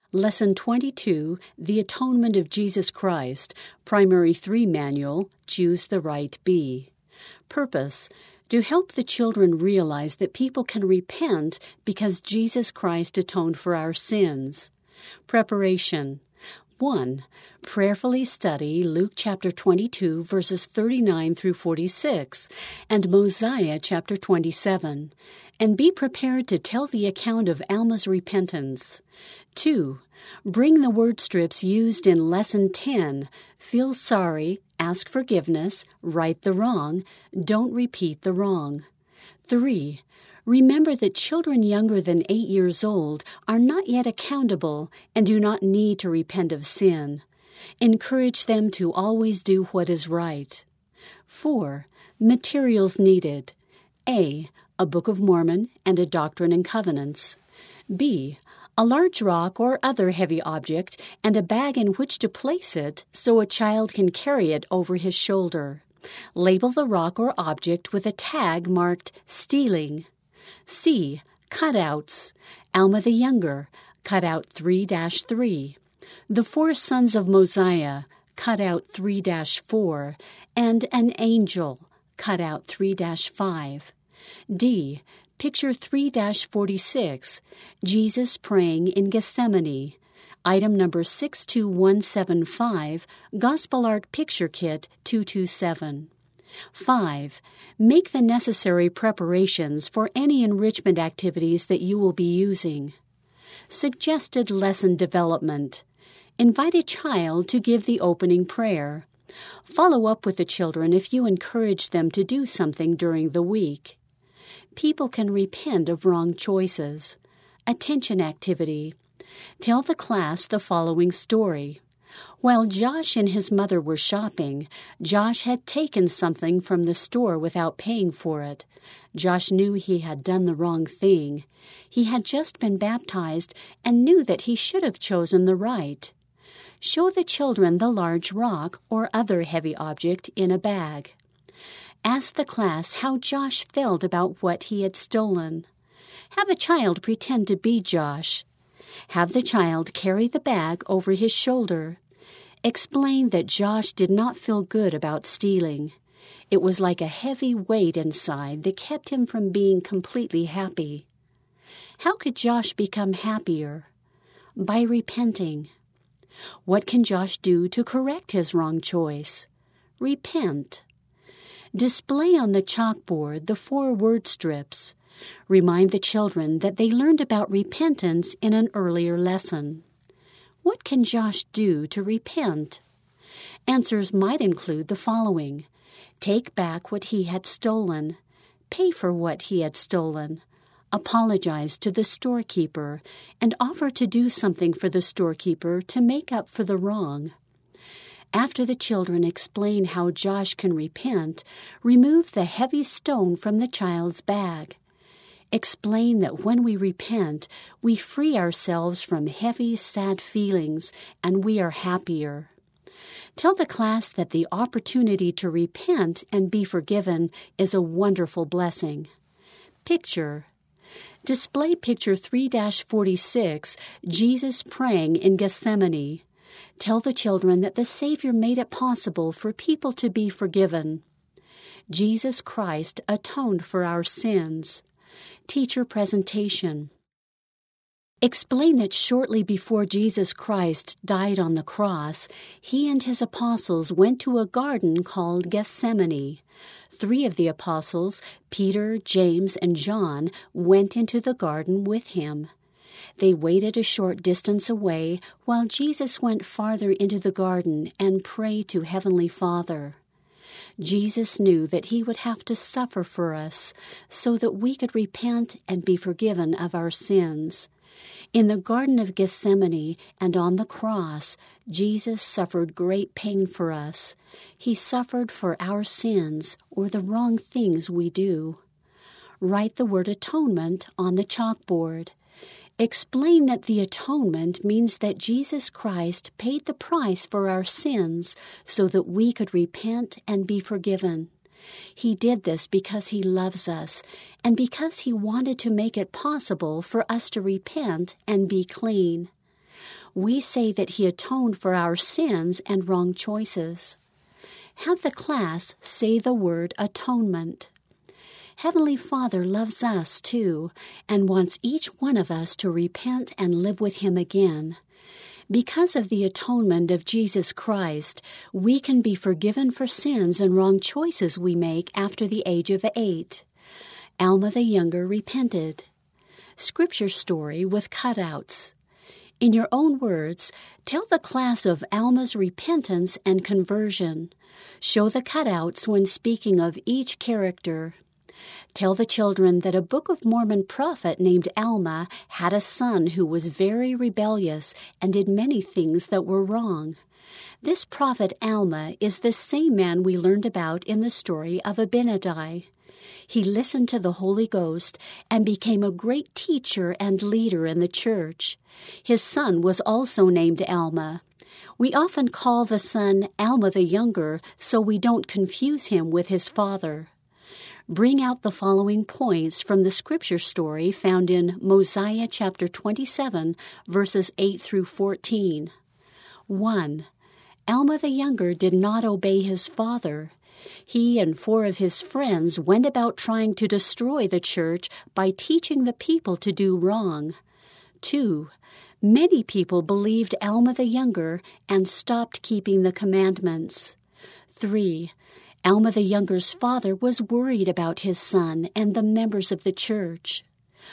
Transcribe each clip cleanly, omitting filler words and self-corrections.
Lesson 22, The Atonement of Jesus Christ, Primary 3 Manual, Choose the Right B. Purpose: to help the children realize that people can repent because Jesus Christ atoned for our sins. Preparation: 1. Prayerfully study Luke chapter 22, verses 39 through 46, and Mosiah chapter 27, and be prepared to tell the account of Alma's repentance. 2. Bring the word strips used in Lesson 10. Feel sorry, ask forgiveness, right the wrong, don't repeat the wrong. 3. Remember that children younger than 8 years old are not yet accountable and do not need to repent of sin. Encourage them to always do what is right. 4. Materials needed. A. A Book of Mormon and a Doctrine and Covenants. B. A large rock or other heavy object and a bag in which to place it so a child can carry it over his shoulder. Label the rock or object with a tag marked Stealing. C. Cutouts. Alma the Younger, cutout 3-3. The Four Sons of Mosiah, cutout 3-4. And An Angel, cutout 3-5. D. Picture 3-46, Jesus praying in Gethsemane. Item number 62175, Gospel Art Picture Kit 227. 5. Make the necessary preparations for any enrichment activities that you will be using. Suggested lesson development. Invite a child to give the opening prayer. Follow up with the children if you encourage them to do something during the week. People can repent of wrong choices. Attention activity. Tell the class the following story. While Josh and his mother were shopping, Josh had taken something from the store without paying for it. Josh knew he had done the wrong thing. He had just been baptized and knew that he should have chosen the right. Show the children the large rock or other heavy object in a bag. Ask the class how Josh felt about what he had stolen. Have a child pretend to be Josh. Have the child carry the bag over his shoulder. Explain that Josh did not feel good about stealing. It was like a heavy weight inside that kept him from being completely happy. How could Josh become happier? By repenting. What can Josh do to correct his wrong choice? Repent. Display on the chalkboard the 4 word strips. Remind the children that they learned about repentance in an earlier lesson. What can Josh do to repent? Answers might include the following: take back what he had stolen, pay for what he had stolen, apologize to the storekeeper, and offer to do something for the storekeeper to make up for the wrong. After the children explain how Josh can repent, remove the heavy stone from the child's bag. Explain that when we repent, we free ourselves from heavy, sad feelings, and we are happier. Tell the class that the opportunity to repent and be forgiven is a wonderful blessing. Picture. Display picture 3-46, Jesus praying in Gethsemane. Tell the children that the Savior made it possible for people to be forgiven. Jesus Christ atoned for our sins. Teacher presentation. Explain that shortly before Jesus Christ died on the cross, he and his apostles went to a garden called Gethsemane. 3 of the apostles, Peter, James, and John, went into the garden with him. They waited a short distance away while Jesus went farther into the garden and prayed to Heavenly Father. Jesus knew that he would have to suffer for us so that we could repent and be forgiven of our sins. In the Garden of Gethsemane and on the cross, Jesus suffered great pain for us. He suffered for our sins or the wrong things we do. Write the word atonement on the chalkboard. Explain that the atonement means that Jesus Christ paid the price for our sins so that we could repent and be forgiven. He did this because he loves us and because he wanted to make it possible for us to repent and be clean. we say that He atoned for our sins and wrong choices. Have the class say the word atonement. Heavenly Father loves us too and wants each one of us to repent and live with Him again. Because of the atonement of Jesus Christ, we can be forgiven for sins and wrong choices we make after the age of 8. Alma the Younger repented. Scripture story with cutouts. In your own words, tell the class of Alma's repentance and conversion. Show the cutouts when speaking of each character. Tell the children that a Book of Mormon prophet named Alma had a son who was very rebellious and did many things that were wrong. This prophet Alma is the same man we learned about in the story of Abinadi. He listened to the Holy Ghost and became a great teacher and leader in the church. His son was also named Alma. We often call the son Alma the Younger so we don't confuse him with his father. Bring out the following points from the scripture story found in Mosiah chapter 27, verses 8 through 14. 1. Alma the Younger did not obey his father. He and 4 of his friends went about trying to destroy the church by teaching the people to do wrong. 2. Many people believed Alma the Younger and stopped keeping the commandments. 3. Alma the Younger's father was worried about his son and the members of the church.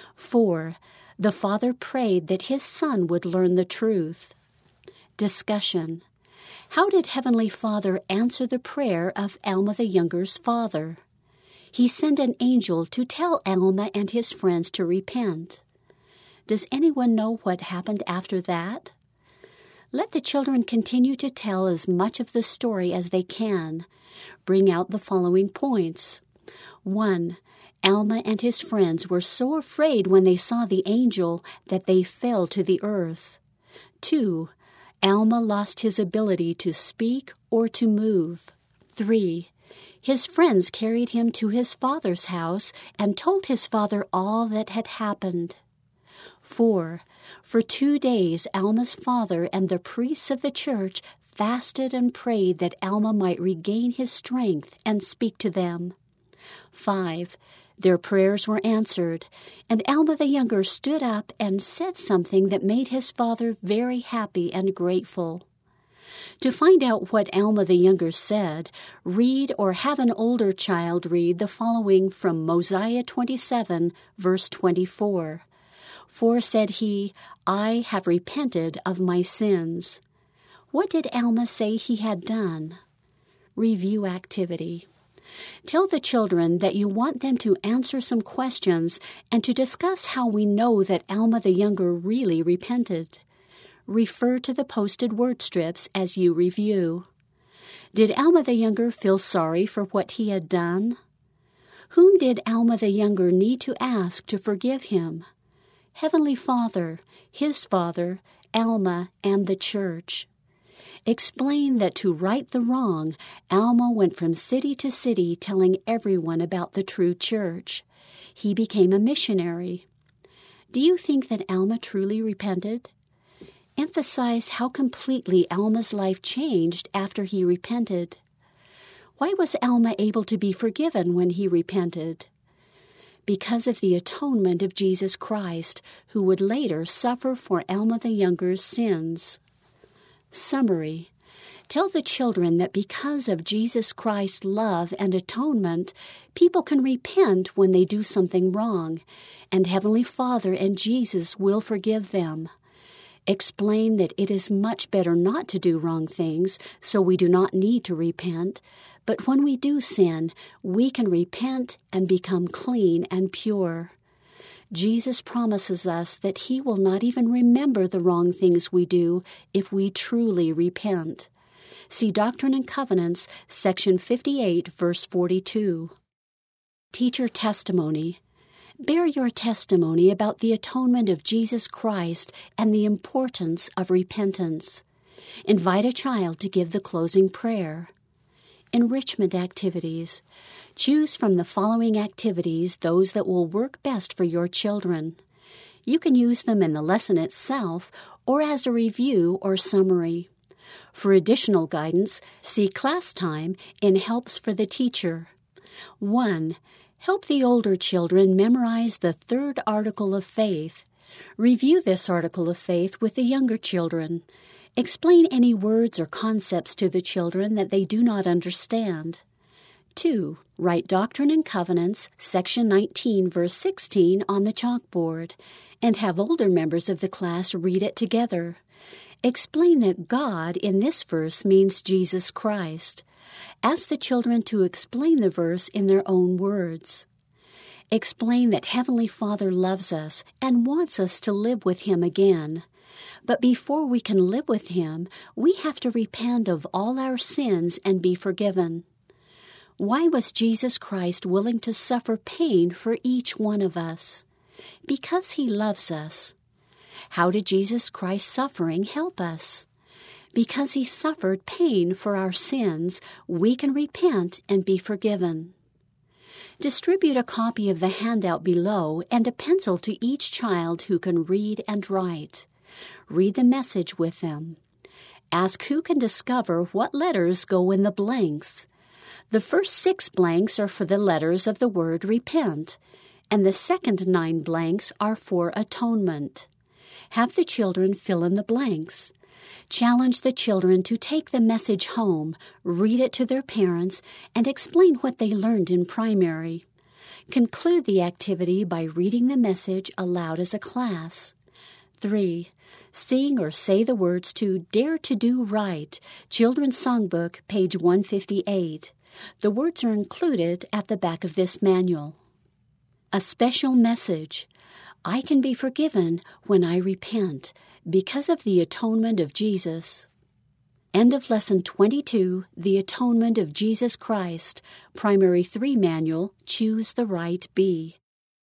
4. The father prayed that his son would learn the truth. Discussion. How did Heavenly Father answer the prayer of Alma the Younger's father? He sent an angel to tell Alma and his friends to repent. Does anyone know what happened after that? Let the children continue to tell as much of the story as they can. Bring out the following points. 1. Alma and his friends were so afraid when they saw the angel that they fell to the earth. 2. Alma lost his ability to speak or to move. 3. His friends carried him to his father's house and told his father all that had happened. 4. For 2 days, Alma's father and the priests of the church fasted and prayed that Alma might regain his strength and speak to them. 5. Their prayers were answered, and Alma the Younger stood up and said something that made his father very happy and grateful. To find out what Alma the Younger said, read or have an older child read the following from Mosiah 27, verse 24. For said he, I have repented of my sins. What did Alma say he had done? Review activity. Tell the children that you want them to answer some questions and to discuss how we know that Alma the Younger really repented. Refer to the posted word strips as you review. Did Alma the Younger feel sorry for what he had done? Whom did Alma the Younger need to ask to forgive him? Heavenly Father, his father, Alma, and the church. Explain that to right the wrong, Alma went from city to city telling everyone about the true church. He became a missionary. Do you think that Alma truly repented? Emphasize how completely Alma's life changed after he repented. Why was Alma able to be forgiven when he repented? Because of the atonement of Jesus Christ, who would later suffer for Alma the Younger's sins. Summary. Tell the children that because of Jesus Christ's love and atonement, people can repent when they do something wrong, and Heavenly Father and Jesus will forgive them. Explain that it is much better not to do wrong things, so we do not need to repent, but when we do sin, we can repent and become clean and pure. Jesus promises us that He will not even remember the wrong things we do if we truly repent. See Doctrine and Covenants, section 58, verse 42. Teacher testimony. Bear your testimony about the atonement of Jesus Christ and the importance of repentance. Invite a child to give the closing prayer. Enrichment activities. Choose from the following activities those that will work best for your children. You can use them in the lesson itself, or as a review or summary. For additional guidance, see Class Time in Helps for the Teacher. 1. Help the older children memorize the third article of faith. Review this article of faith with the younger children. Explain any words or concepts to the children that they do not understand. 2. Write Doctrine and Covenants, section 19, verse 16, on the chalkboard, and have older members of the class read it together. Explain that God in this verse means Jesus Christ. Ask the children to explain the verse in their own words. Explain that Heavenly Father loves us and wants us to live with Him again. But before we can live with Him, we have to repent of all our sins and be forgiven. Why was Jesus Christ willing to suffer pain for each one of us? Because He loves us. How did Jesus Christ's suffering help us? Because He suffered pain for our sins, we can repent and be forgiven. Distribute a copy of the handout below and a pencil to each child who can read and write. Read the message with them. Ask who can discover what letters go in the blanks. The first 6 blanks are for the letters of the word repent, and the second 9 blanks are for atonement. Have the children fill in the blanks. Challenge the children to take the message home, read it to their parents, and explain what they learned in primary. Conclude the activity by reading the message aloud as a class. 3. Sing or say the words to Dare to Do Right, Children's Songbook, page 158. The words are included at the back of this manual. A special message. I can be forgiven when I repent because of the atonement of Jesus. End of Lesson 22, The Atonement of Jesus Christ, Primary 3 Manual, Choose the Right B.